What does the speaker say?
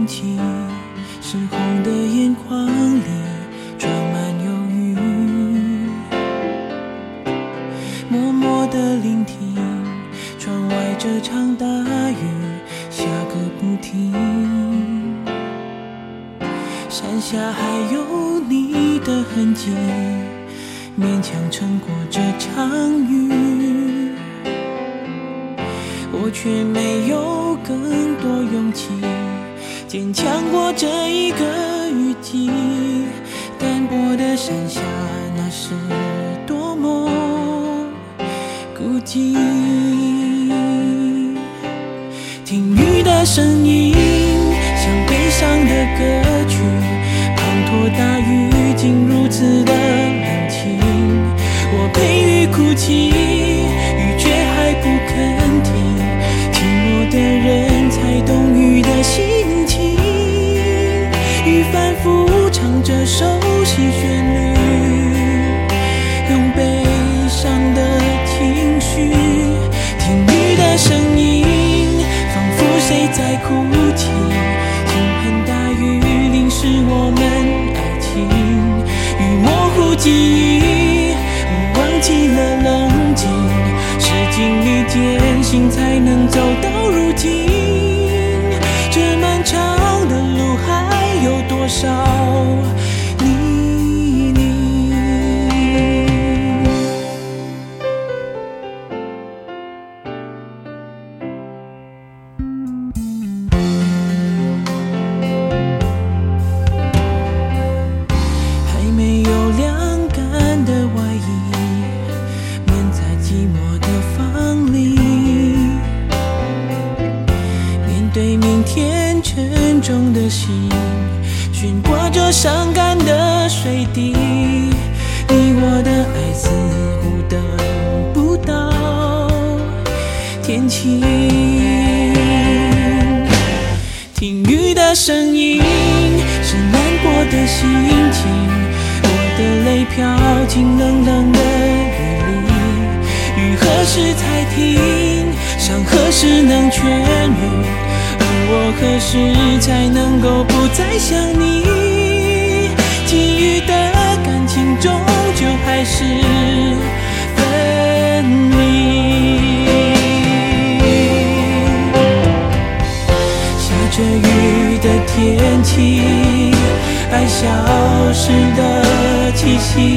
空气，湿红的眼眶里装满忧郁，默默地聆听窗外这场大雨下个不停，山下还有你的痕迹，勉强撑过这场雨，我却没有更多勇气坚强过这一个雨季。单薄的山下，那是多么孤寂。听雨的声音，像悲伤的歌曲，滂沱大雨竟如此的冷清。我陪雨哭泣，雨却还不肯停。寂寞的人才懂雨的心情，雨反复唱着熟悉旋律，用悲伤的情绪。听雨的声音，仿佛谁在哭泣。倾盆大雨淋湿我们爱情，雨模糊记忆，我忘记了冷静。是经历艰辛才能走到如今，这漫长的路还有多少泥泞。还没有晾干的外衣，闷在寂寞的房里，面对明天沉重的心，悬挂着伤感的水滴。你我的爱似乎等不到天晴。听雨的声音，是难过的心情，我的泪飘进冷冷的雨里。雨何时才停？伤何时能痊愈？而我何时才能够不再想你？给予的感情终究还是分离。下着雨的天气，爱消失的气息，